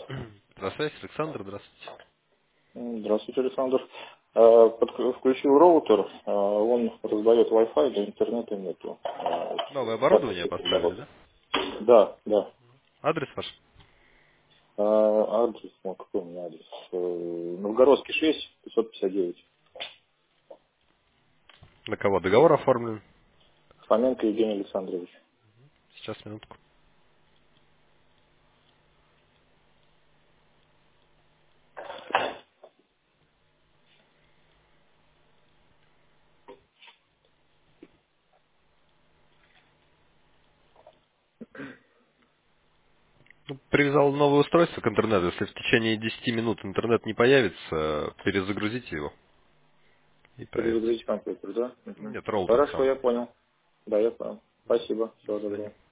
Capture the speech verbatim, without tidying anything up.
Здравствуйте, Александр, здравствуйте. М, Здравствуйте, Александр. Э, подк- Включил роутер, э, он раздает Wi-Fi, до интернета нету. Э, Новое Как оборудование это поставили, работает? да? Да, да. Адрес ваш? Э, Адрес, ну какой у меня адрес? Э, Новгородский шесть, пятьсот пятьдесят девять. На кого договор оформлен? Фоменко Евгений Александрович. Сейчас, минутку. Ну, привязал новое устройство к интернету. Если в течение десяти минут интернет не появится, перезагрузите его и проверьте. Перезагрузить компьютер, да? Мгм. Нет, роутер Хорошо, сам. я понял. Да, я понял. Спасибо. До Всего свидания. доброго.